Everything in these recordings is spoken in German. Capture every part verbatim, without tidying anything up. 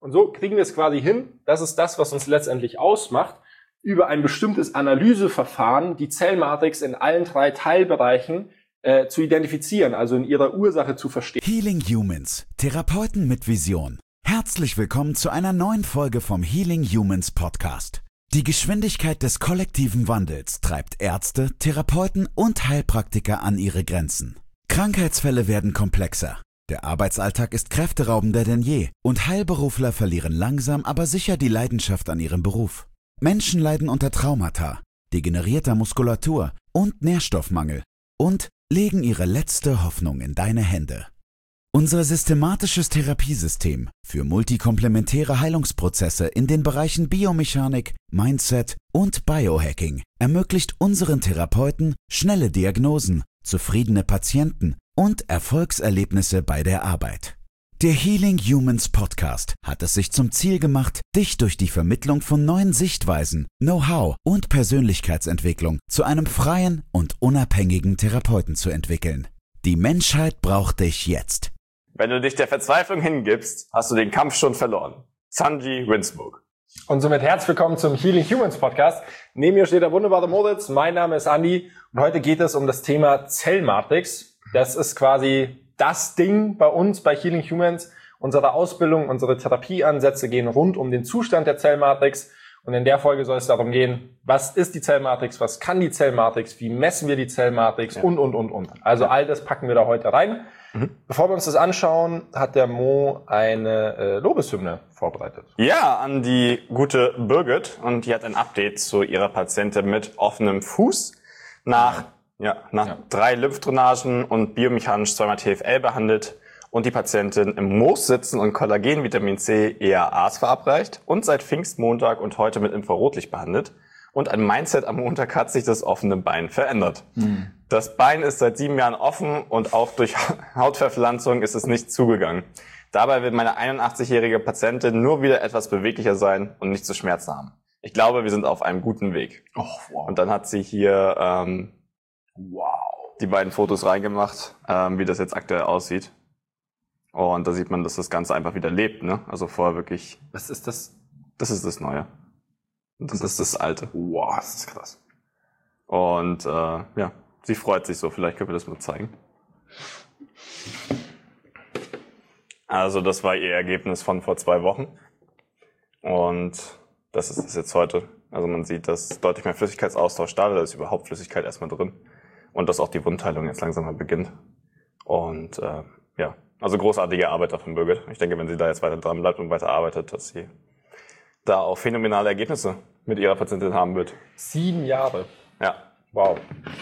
Und so kriegen wir es quasi hin, das ist das, was uns letztendlich ausmacht, über ein bestimmtes Analyseverfahren die Zellmatrix in allen drei Teilbereichen äh, zu identifizieren, also in ihrer Ursache zu verstehen. Healing Humans, Therapeuten mit Vision. Herzlich willkommen zu einer neuen Folge vom Healing Humans Podcast. Die Geschwindigkeit des kollektiven Wandels treibt Ärzte, Therapeuten und Heilpraktiker an ihre Grenzen. Krankheitsfälle werden komplexer. Der Arbeitsalltag ist kräfteraubender denn je und Heilberufler verlieren langsam, aber sicher die Leidenschaft an ihrem Beruf. Menschen leiden unter Traumata, degenerierter Muskulatur und Nährstoffmangel und legen ihre letzte Hoffnung in deine Hände. Unser systematisches Therapiesystem für multikomplementäre Heilungsprozesse in den Bereichen Biomechanik, Mindset und Biohacking ermöglicht unseren Therapeuten schnelle Diagnosen, zufriedene Patienten und Erfolgserlebnisse bei der Arbeit. Der Healing Humans Podcast hat es sich zum Ziel gemacht, dich durch die Vermittlung von neuen Sichtweisen, Know-how und Persönlichkeitsentwicklung zu einem freien und unabhängigen Therapeuten zu entwickeln. Die Menschheit braucht dich jetzt. Wenn du dich der Verzweiflung hingibst, hast du den Kampf schon verloren. Sanji Winsburg. Und somit herzlich willkommen zum Healing Humans Podcast. Neben mir steht der wunderbare Moritz, mein Name ist Andi und heute geht es um das Thema Zellmatrix. Das ist quasi das Ding bei uns, bei Healing Humans. Unsere Ausbildung, unsere Therapieansätze gehen rund um den Zustand der Zellmatrix. Und in der Folge soll es darum gehen, was ist die Zellmatrix, was kann die Zellmatrix, wie messen wir die Zellmatrix ja. und, und, und, und. Also all das packen wir da heute rein. Mhm. Bevor wir uns das anschauen, hat der Mo eine äh, Lobeshymne vorbereitet. Ja, an die gute Birgit. Und die hat ein Update zu ihrer Patientin mit offenem Fuß. Nach, ja, nach ja. drei Lymphdrainagen und biomechanisch zweimal T F L behandelt und die Patientin im Moos sitzen und Kollagen, Vitamin C, E A As verabreicht und seit Pfingstmontag und heute mit Infrarotlicht behandelt. Und ein Mindset am Montag hat sich das offene Bein verändert. Mhm. Das Bein ist seit sieben Jahren offen und auch durch Hautverpflanzung ist es nicht zugegangen. Dabei wird meine einundachtzig-jährige Patientin nur wieder etwas beweglicher sein und nicht zu Schmerzen haben. Ich glaube, wir sind auf einem guten Weg. Oh, wow. Und dann hat sie hier ähm, wow. die beiden Fotos reingemacht, ähm, wie das jetzt aktuell aussieht. Und da sieht man, dass das Ganze einfach wieder lebt, ne? Also vorher wirklich... Was ist das? Das ist das Neue. Und das, das ist das Alte. Wow, das ist krass. Und äh, ja, sie freut sich so. Vielleicht können wir das mal zeigen. Also das war ihr Ergebnis von vor zwei Wochen. Und das ist es jetzt heute. Also man sieht, dass deutlich mehr Flüssigkeitsaustausch da ist. Da ist überhaupt Flüssigkeit erstmal drin. Und dass auch die Wundheilung jetzt langsam mal beginnt. Und äh, ja, also großartige Arbeit von Birgit. Ich denke, wenn sie da jetzt weiter dran bleibt und weiter arbeitet, dass sie da auch phänomenale Ergebnisse mit ihrer Patientin haben wird. Sieben Jahre. Ja. Wow.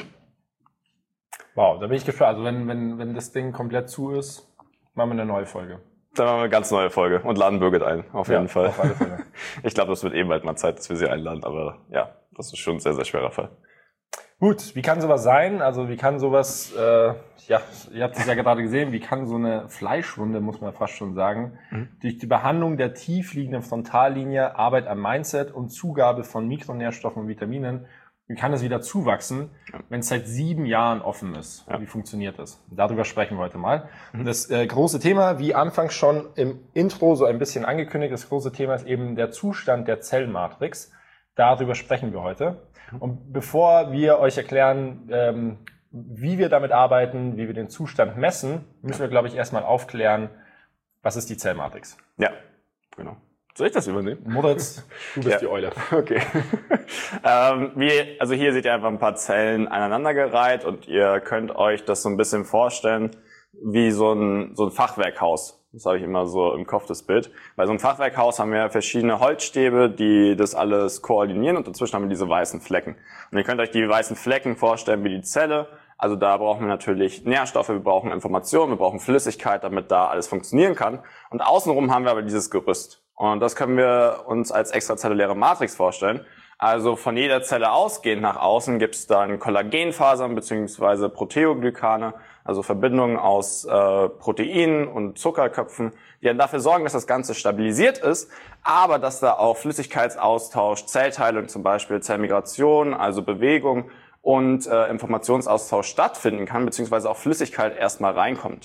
Wow, da bin ich gespannt. Also wenn, wenn, wenn das Ding komplett zu ist, machen wir eine neue Folge. Dann machen wir eine ganz neue Folge und laden Birgit ein, auf jeden ja, Fall. Auf alle Fälle. Ich glaube, das wird eben bald mal Zeit, dass wir sie einladen, aber ja, das ist schon ein sehr, sehr schwerer Fall. Gut, wie kann sowas sein? Also wie kann sowas, äh, ja, ihr habt es ja gerade gesehen, wie kann so eine Fleischwunde, muss man fast schon sagen, mhm. durch die Behandlung der tief liegenden Frontallinie, Arbeit am Mindset und Zugabe von Mikronährstoffen und Vitaminen, wie kann es wieder zuwachsen, ja. wenn es seit sieben Jahren offen ist? Ja. Wie funktioniert das? Darüber sprechen wir heute mal. Mhm. Und das äh, große Thema, wie anfangs schon im Intro so ein bisschen angekündigt, das große Thema ist eben der Zustand der Zellmatrix. Darüber sprechen wir heute. Und bevor wir euch erklären, ähm, wie wir damit arbeiten, wie wir den Zustand messen, müssen wir, glaube ich, erstmal aufklären, was ist die Zellmatrix? Ja, genau. Soll ich das übernehmen? Moritz, du bist ja. die Eule. Okay. ähm, wie, also hier seht ihr einfach ein paar Zellen aneinandergereiht und ihr könnt euch das so ein bisschen vorstellen wie so ein, so ein Fachwerkhaus. Das habe ich immer so im Kopf, das Bild. Bei so einem Fachwerkhaus haben wir verschiedene Holzstäbe, die das alles koordinieren und dazwischen haben wir diese weißen Flecken. Und ihr könnt euch die weißen Flecken vorstellen wie die Zelle. Also da brauchen wir natürlich Nährstoffe, wir brauchen Informationen, wir brauchen Flüssigkeit, damit da alles funktionieren kann. Und außenrum haben wir aber dieses Gerüst. Und das können wir uns als extrazelluläre Matrix vorstellen. Also von jeder Zelle ausgehend nach außen gibt es dann Kollagenfasern bzw. Proteoglykane, also Verbindungen aus äh, Proteinen und Zuckerköpfen, die dann dafür sorgen, dass das Ganze stabilisiert ist, aber dass da auch Flüssigkeitsaustausch, Zellteilung zum Beispiel, Zellmigration, also Bewegung und äh, Informationsaustausch stattfinden kann, beziehungsweise auch Flüssigkeit erstmal reinkommt.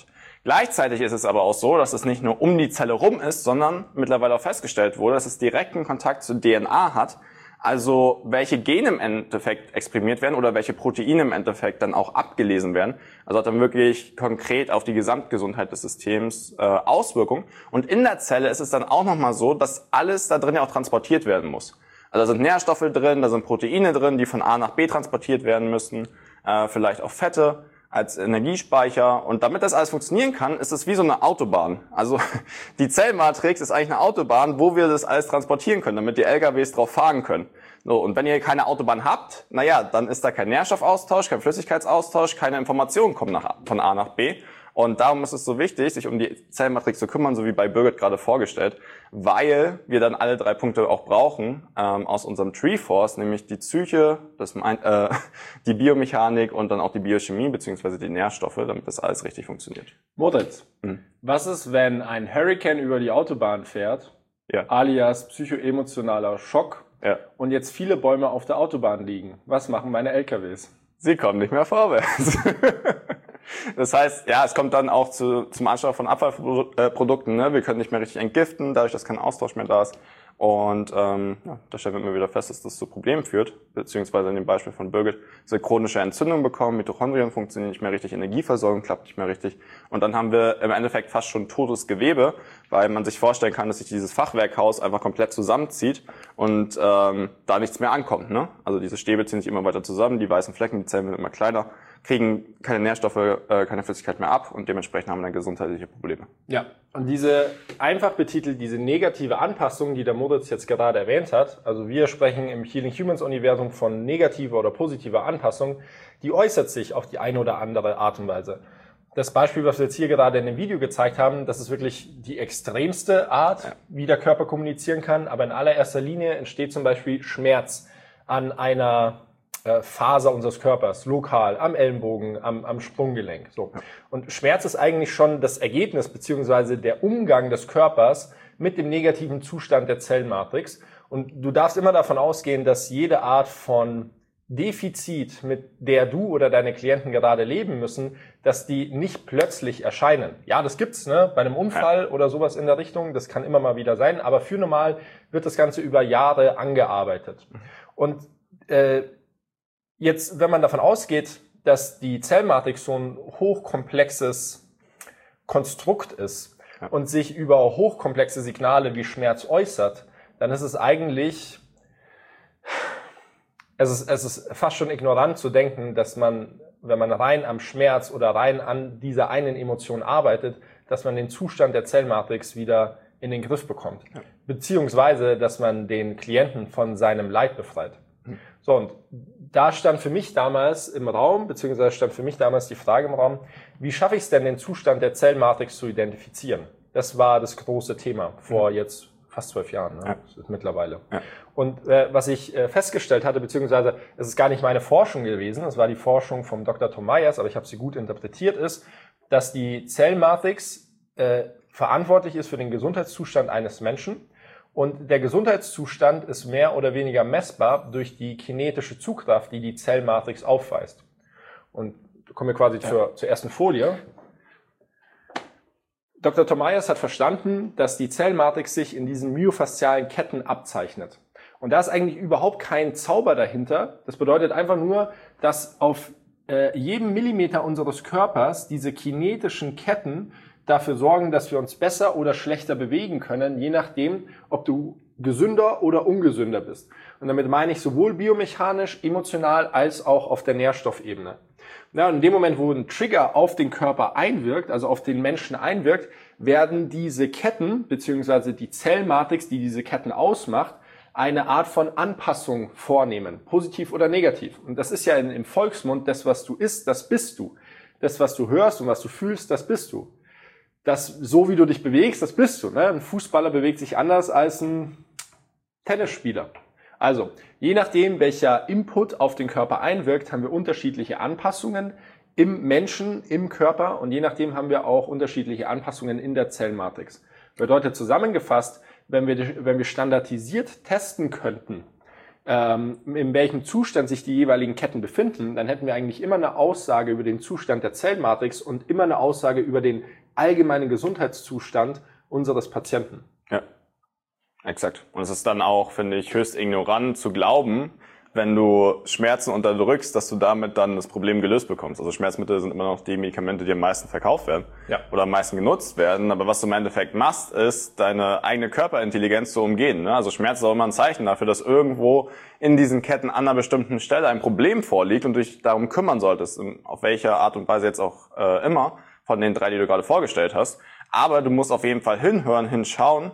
Gleichzeitig ist es aber auch so, dass es nicht nur um die Zelle rum ist, sondern mittlerweile auch festgestellt wurde, dass es direkten Kontakt zur D N A hat. Also welche Gene im Endeffekt exprimiert werden oder welche Proteine im Endeffekt dann auch abgelesen werden. Also hat dann wirklich konkret auf die Gesamtgesundheit des Systems äh, Auswirkungen. Und in der Zelle ist es dann auch nochmal so, dass alles da drin ja auch transportiert werden muss. Also da sind Nährstoffe drin, da sind Proteine drin, die von A nach B transportiert werden müssen, äh, vielleicht auch Fette als Energiespeicher. Und damit das alles funktionieren kann, ist es wie so eine Autobahn. Also die Zellmatrix ist eigentlich eine Autobahn, wo wir das alles transportieren können, damit die L K Ws drauf fahren können. So, und wenn ihr keine Autobahn habt, naja, dann ist da kein Nährstoffaustausch, kein Flüssigkeitsaustausch, keine Informationen kommen nach, von A nach B. Und darum ist es so wichtig, sich um die Zellmatrix zu kümmern, so wie bei Birgit gerade vorgestellt, weil wir dann alle drei Punkte auch brauchen ähm, aus unserem Treeforce, nämlich die Psyche, das, äh, die Biomechanik und dann auch die Biochemie bzw. die Nährstoffe, damit das alles richtig funktioniert. Moritz, mhm. was ist, wenn ein Hurricane über die Autobahn fährt, ja. alias psychoemotionaler Schock, ja. und jetzt viele Bäume auf der Autobahn liegen? Was machen meine L K Ws? Sie kommen nicht mehr vorwärts. Das heißt, ja, es kommt dann auch zu, zum Anstau von Abfallprodukten. Ne? Wir können nicht mehr richtig entgiften, dadurch, dass kein Austausch mehr da ist. Und ähm, ja, da stellen wir immer wieder fest, dass das zu Problemen führt. Beziehungsweise in dem Beispiel von Birgit, dass wir chronische Entzündungen bekommen, Mitochondrien funktionieren nicht mehr richtig, Energieversorgung klappt nicht mehr richtig. Und dann haben wir im Endeffekt fast schon totes Gewebe, weil man sich vorstellen kann, dass sich dieses Fachwerkhaus einfach komplett zusammenzieht und ähm, da nichts mehr ankommt. Ne? Also diese Stäbe ziehen sich immer weiter zusammen, die weißen Flecken, die Zellen werden immer kleiner, kriegen keine Nährstoffe, äh, keine Flüssigkeit mehr ab und dementsprechend haben wir dann gesundheitliche Probleme. Ja, und diese einfach betitelt, diese negative Anpassung, die der Moritz jetzt gerade erwähnt hat, also wir sprechen im Healing Humans Universum von negativer oder positiver Anpassung, die äußert sich auf die eine oder andere Art und Weise. Das Beispiel, was wir jetzt hier gerade in dem Video gezeigt haben, das ist wirklich die extremste Art, ja. wie der Körper kommunizieren kann, aber in allererster Linie entsteht zum Beispiel Schmerz an einer Faser unseres Körpers, lokal, am Ellenbogen, am, am Sprunggelenk. So. Und Schmerz ist eigentlich schon das Ergebnis beziehungsweise der Umgang des Körpers mit dem negativen Zustand der Zellmatrix. Und du darfst immer davon ausgehen, dass jede Art von Defizit, mit der du oder deine Klienten gerade leben müssen, dass die nicht plötzlich erscheinen. Ja, das gibt's, ne, bei einem Unfall oder sowas in der Richtung. Das kann immer mal wieder sein. Aber für normal wird das Ganze über Jahre angearbeitet. Und äh, Jetzt, wenn man davon ausgeht, dass die Zellmatrix so ein hochkomplexes Konstrukt ist ja. und sich über hochkomplexe Signale wie Schmerz äußert, dann ist es eigentlich, es ist, es ist fast schon ignorant zu denken, dass man, wenn man rein am Schmerz oder rein an dieser einen Emotion arbeitet, dass man den Zustand der Zellmatrix wieder in den Griff bekommt. Ja. Beziehungsweise, dass man den Klienten von seinem Leid befreit. Mhm. So, und da stand für mich damals im Raum, beziehungsweise stand für mich damals die Frage im Raum, wie schaffe ich es denn, den Zustand der Zellmatrix zu identifizieren? Das war das große Thema vor mhm. jetzt fast zwölf Jahren, ne? Ja. Das ist mittlerweile. Ja. Und äh, was ich äh, festgestellt hatte, beziehungsweise es ist gar nicht meine Forschung gewesen, es war die Forschung vom Doktor Tom Myers, aber ich habe sie gut interpretiert, ist, dass die Zellmatrix äh, verantwortlich ist für den Gesundheitszustand eines Menschen. Und der Gesundheitszustand ist mehr oder weniger messbar durch die kinetische Zugkraft, die die Zellmatrix aufweist. Und da kommen wir quasi ja. zur, zur ersten Folie. Doktor Tom Myers hat verstanden, dass die Zellmatrix sich in diesen myofaszialen Ketten abzeichnet. Und da ist eigentlich überhaupt kein Zauber dahinter. Das bedeutet einfach nur, dass auf äh, jedem Millimeter unseres Körpers diese kinetischen Ketten dafür sorgen, dass wir uns besser oder schlechter bewegen können, je nachdem, ob du gesünder oder ungesünder bist. Und damit meine ich sowohl biomechanisch, emotional als auch auf der Nährstoffebene. Ja, und in dem Moment, wo ein Trigger auf den Körper einwirkt, also auf den Menschen einwirkt, werden diese Ketten, beziehungsweise die Zellmatrix, die diese Ketten ausmacht, eine Art von Anpassung vornehmen, positiv oder negativ. Und das ist ja im Volksmund, das, was du isst, das bist du. Das, was du hörst und was du fühlst, das bist du. Das, so wie du dich bewegst, das bist du. Ne? Ein Fußballer bewegt sich anders als ein Tennisspieler. Also, je nachdem, welcher Input auf den Körper einwirkt, haben wir unterschiedliche Anpassungen im Menschen, im Körper und je nachdem haben wir auch unterschiedliche Anpassungen in der Zellmatrix. Bedeutet zusammengefasst, wenn wir, wenn wir standardisiert testen könnten, ähm, in welchem Zustand sich die jeweiligen Ketten befinden, dann hätten wir eigentlich immer eine Aussage über den Zustand der Zellmatrix und immer eine Aussage über den allgemeinen Gesundheitszustand unseres Patienten. Ja, exakt. Und es ist dann auch, finde ich, höchst ignorant zu glauben, wenn du Schmerzen unterdrückst, dass du damit dann das Problem gelöst bekommst. Also Schmerzmittel sind immer noch die Medikamente, die am meisten verkauft werden ja. oder am meisten genutzt werden. Aber was du im Endeffekt machst, ist, deine eigene Körperintelligenz zu umgehen. Ne? Also Schmerz ist auch immer ein Zeichen dafür, dass irgendwo in diesen Ketten an einer bestimmten Stelle ein Problem vorliegt und du dich darum kümmern solltest, auf welche Art und Weise jetzt auch äh, immer, von den drei, die du gerade vorgestellt hast. Aber du musst auf jeden Fall hinhören, hinschauen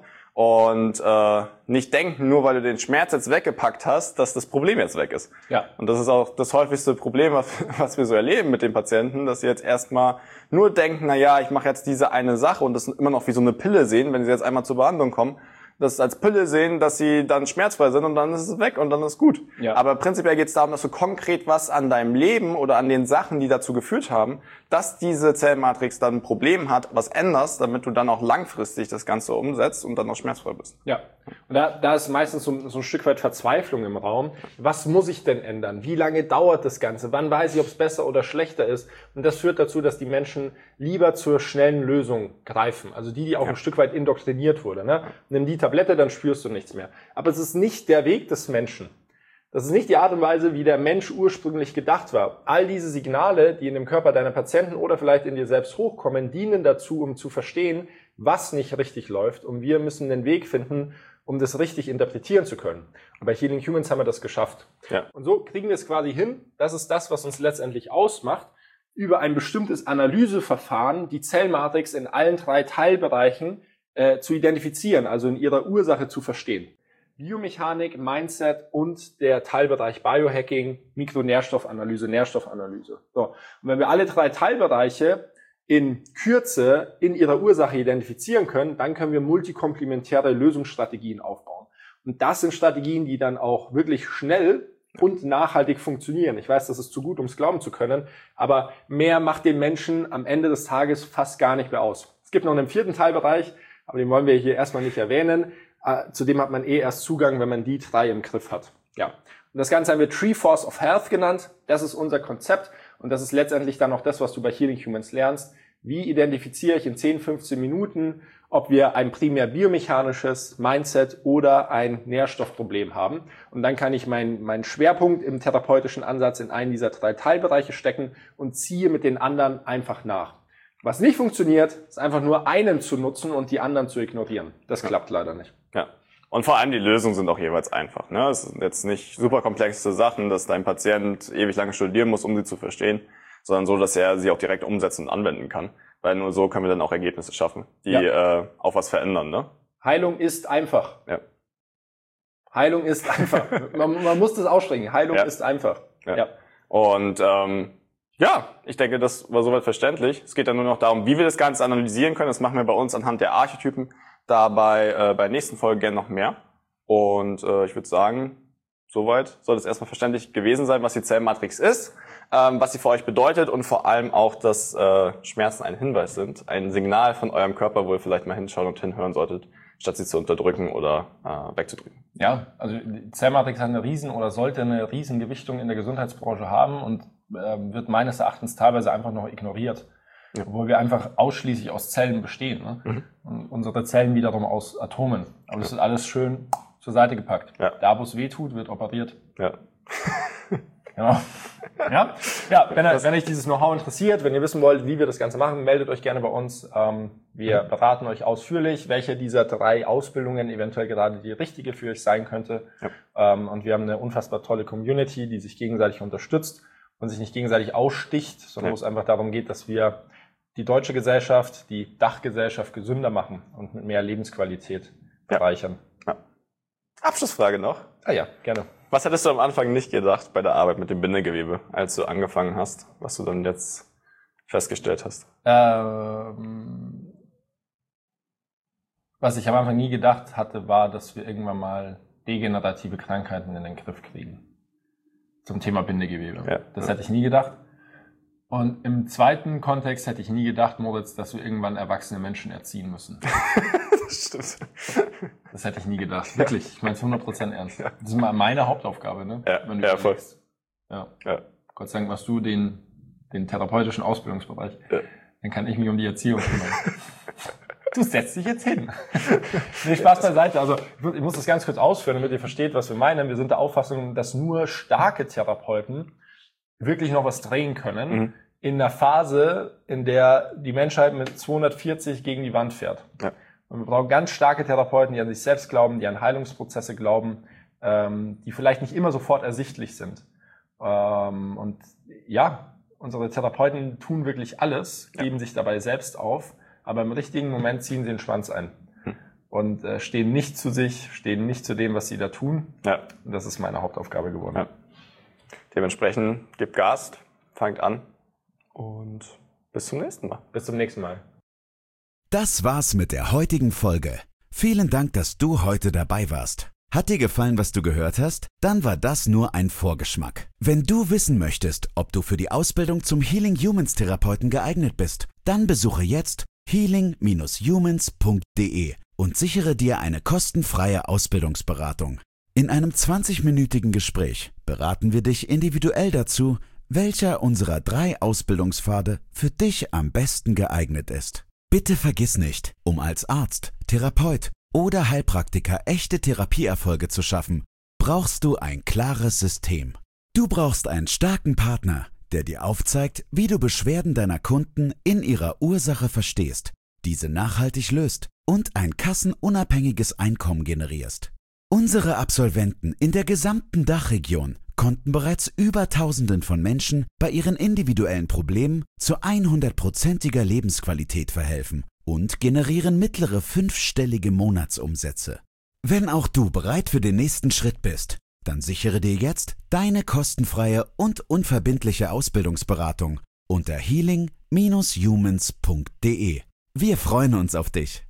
und äh, nicht denken, nur weil du den Schmerz jetzt weggepackt hast, dass das Problem jetzt weg ist. Ja. Und das ist auch das häufigste Problem, was, was wir so erleben mit den Patienten, dass sie jetzt erstmal nur denken, na ja, ich mache jetzt diese eine Sache und das immer noch wie so eine Pille sehen, wenn sie jetzt einmal zur Behandlung kommen, das als Pille sehen, dass sie dann schmerzfrei sind und dann ist es weg und dann ist gut. Ja. Aber prinzipiell geht es darum, dass du konkret was an deinem Leben oder an den Sachen, die dazu geführt haben, dass diese Zellmatrix dann ein Problem hat, was änderst, damit du dann auch langfristig das Ganze umsetzt und dann auch schmerzfrei bist. Ja, und da, da ist meistens so, so ein Stück weit Verzweiflung im Raum. Was muss ich denn ändern? Wie lange dauert das Ganze? Wann weiß ich, ob es besser oder schlechter ist? Und das führt dazu, dass die Menschen lieber zur schnellen Lösung greifen. Also die, die auch ja. ein Stück weit indoktriniert wurde. Ne? Nimm die Tablette, dann spürst du nichts mehr. Aber es ist nicht der Weg des Menschen. Das ist nicht die Art und Weise, wie der Mensch ursprünglich gedacht war. All diese Signale, die in dem Körper deiner Patienten oder vielleicht in dir selbst hochkommen, dienen dazu, um zu verstehen, was nicht richtig läuft. Und wir müssen den Weg finden, um das richtig interpretieren zu können. Und bei Healing Humans haben wir das geschafft. Ja. Und so kriegen wir es quasi hin. Das ist das, was uns letztendlich ausmacht, über ein bestimmtes Analyseverfahren die Zellmatrix in allen drei Teilbereichen äh, zu identifizieren, also in ihrer Ursache zu verstehen. Biomechanik, Mindset und der Teilbereich Biohacking, Mikronährstoffanalyse, Nährstoffanalyse. So. Und wenn wir alle drei Teilbereiche in Kürze in ihrer Ursache identifizieren können, dann können wir multikomplementäre Lösungsstrategien aufbauen. Und das sind Strategien, die dann auch wirklich schnell und nachhaltig funktionieren. Ich weiß, das ist zu gut, um es glauben zu können, aber mehr macht den Menschen am Ende des Tages fast gar nicht mehr aus. Es gibt noch einen vierten Teilbereich, aber den wollen wir hier erstmal nicht erwähnen. Zudem hat man eh erst Zugang, wenn man die drei im Griff hat. Ja. Und das Ganze haben wir Tree Force of Health genannt. Das ist unser Konzept und das ist letztendlich dann auch das, was du bei Healing Humans lernst. Wie identifiziere ich in zehn, fünfzehn Minuten, ob wir ein primär biomechanisches Mindset oder ein Nährstoffproblem haben. Und dann kann ich meinen meinen Schwerpunkt im therapeutischen Ansatz in einen dieser drei Teilbereiche stecken und ziehe mit den anderen einfach nach. Was nicht funktioniert, ist einfach nur einen zu nutzen und die anderen zu ignorieren. Das klappt leider nicht. Ja. Und vor allem die Lösungen sind auch jeweils einfach. Ne? Es sind jetzt nicht super komplexe Sachen, dass dein Patient ewig lange studieren muss, um sie zu verstehen, sondern so, dass er sie auch direkt umsetzen und anwenden kann. Weil nur so können wir dann auch Ergebnisse schaffen, die ja. äh, auch was verändern. Ne? Heilung ist einfach. Ja. Heilung ist einfach. man, man muss das aussprechen. Heilung ja. ist einfach. Ja. Ja. Und ähm, ja, ich denke, das war soweit verständlich. Es geht dann nur noch darum, wie wir das Ganze analysieren können. Das machen wir bei uns anhand der Archetypen. Dabei äh, bei der nächsten Folge gerne noch mehr. Und äh, ich würde sagen, soweit soll es erstmal verständlich gewesen sein, was die Zellmatrix ist, ähm, was sie für euch bedeutet und vor allem auch, dass äh, Schmerzen ein Hinweis sind, ein Signal von eurem Körper, wo ihr vielleicht mal hinschauen und hinhören solltet, statt sie zu unterdrücken oder äh, wegzudrücken. Ja, also die Zellmatrix hat eine riesen oder sollte eine riesen Gewichtung in der Gesundheitsbranche haben und äh, wird meines Erachtens teilweise einfach noch ignoriert. Ja. Obwohl wir einfach ausschließlich aus Zellen bestehen. Ne? Mhm. Und unsere Zellen wiederum aus Atomen. Aber das ist alles schön zur Seite gepackt. Ja. Da, wo es weh tut, wird operiert. Ja. Genau. Ja, ja wenn, wenn euch dieses Know-how interessiert, wenn ihr wissen wollt, wie wir das Ganze machen, meldet euch gerne bei uns. Ähm, wir beraten euch ausführlich, welche dieser drei Ausbildungen eventuell gerade die richtige für euch sein könnte. Ja. Ähm, und wir haben eine unfassbar tolle Community, die sich gegenseitig unterstützt und sich nicht gegenseitig aussticht, sondern ja. wo es einfach darum geht, dass wir die deutsche Gesellschaft, die Dachgesellschaft gesünder machen und mit mehr Lebensqualität bereichern. Ja. Ja. Abschlussfrage noch. Ah ja, gerne. Was hättest du am Anfang nicht gedacht bei der Arbeit mit dem Bindegewebe, als du angefangen hast, was du dann jetzt festgestellt hast? Ähm, was ich am Anfang nie gedacht hatte, war, dass wir irgendwann mal degenerative Krankheiten in den Griff kriegen. Zum Thema Bindegewebe. Ja. Das ja. hätte ich nie gedacht. Und im zweiten Kontext hätte ich nie gedacht, Moritz, dass wir irgendwann erwachsene Menschen erziehen müssen. Das stimmt. Das hätte ich nie gedacht. Wirklich, ich meine es hundert Prozent ernst. Ja. Das ist mal meine Hauptaufgabe, ne? Ja, Wenn du ja voll. Ja. ja. Gott sei Dank machst du den, den therapeutischen Ausbildungsbereich. Ja. dann kann ich mich um die Erziehung kümmern. Du setzt dich jetzt hin. Nee, Spaß beiseite. Also ich muss das ganz kurz ausführen, damit ihr versteht, was wir meinen. Wir sind der Auffassung, dass nur starke Therapeuten wirklich noch was drehen können mhm. in einer Phase, in der die Menschheit mit zweihundertvierzig gegen die Wand fährt. Ja. Und wir brauchen ganz starke Therapeuten, die an sich selbst glauben, die an Heilungsprozesse glauben, ähm, die vielleicht nicht immer sofort ersichtlich sind. Ähm, und ja, unsere Therapeuten tun wirklich alles, geben ja. sich dabei selbst auf, aber im richtigen Moment ziehen sie den Schwanz ein hm. und äh, stehen nicht zu sich, stehen nicht zu dem, was sie da tun. Ja. Und das ist meine Hauptaufgabe geworden. Ja. Dementsprechend gebt Gas, fangt an und bis zum nächsten Mal. Bis zum nächsten Mal. Das war's mit der heutigen Folge. Vielen Dank, dass du heute dabei warst. Hat dir gefallen, was du gehört hast? Dann war das nur ein Vorgeschmack. Wenn du wissen möchtest, ob du für die Ausbildung zum Healing Humans Therapeuten geeignet bist, dann besuche jetzt healing dash humans punkt de und sichere dir eine kostenfreie Ausbildungsberatung. In einem zwanzigminütigen Gespräch beraten wir dich individuell dazu, welcher unserer drei Ausbildungspfade für dich am besten geeignet ist. Bitte vergiss nicht, um als Arzt, Therapeut oder Heilpraktiker echte Therapieerfolge zu schaffen, brauchst du ein klares System. Du brauchst einen starken Partner, der dir aufzeigt, wie du Beschwerden deiner Kunden in ihrer Ursache verstehst, diese nachhaltig löst und ein kassenunabhängiges Einkommen generierst. Unsere Absolventen in der gesamten Dachregion konnten bereits über Tausenden von Menschen bei ihren individuellen Problemen zu hundertprozentiger Lebensqualität verhelfen und generieren mittlere fünfstellige Monatsumsätze. Wenn auch du bereit für den nächsten Schritt bist, dann sichere dir jetzt deine kostenfreie und unverbindliche Ausbildungsberatung unter healing dash humans punkt de. Wir freuen uns auf dich.